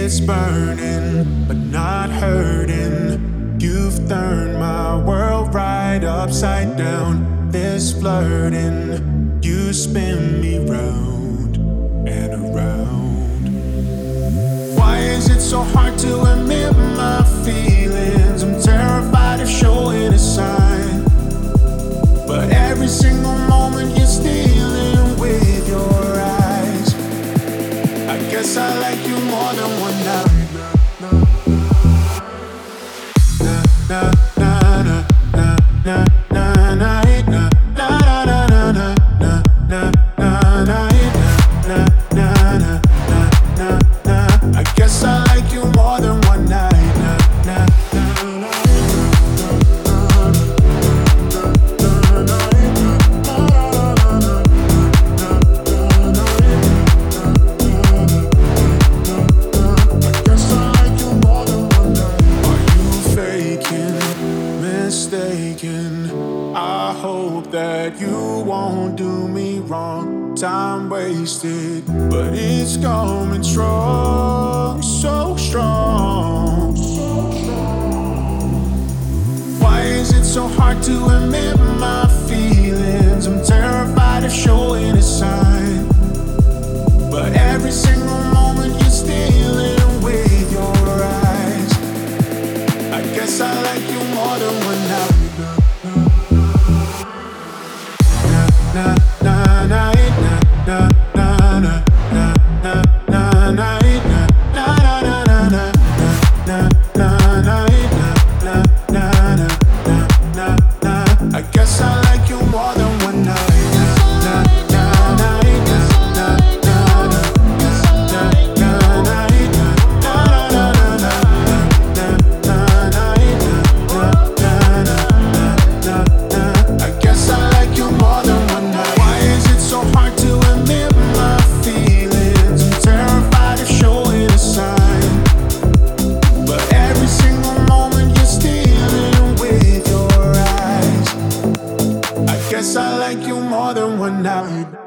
It's burning, but not hurting. You've turned my world right upside down. This flirting, you spin me round and around. Why is it so hard to admit my feelings? I'm terrified of showing a sign, but every single moment you're stealing with your eyes. I guess I like you more than one night. Na na na na na na na na na na na na na na na na na na. I guess I like you more than one night. Na na na. Mistaken. I hope that you won't do me wrong. Time wasted, but it's coming strong, so strong. Why is it so hard to admit my feelings? I'm terrified of showing a sign, but every single moment you're stealing with your eyes. I guess I like you more than one night. Na na na na na na na na na na na na. I guess I like you more than one night. Guess I like you more than one night.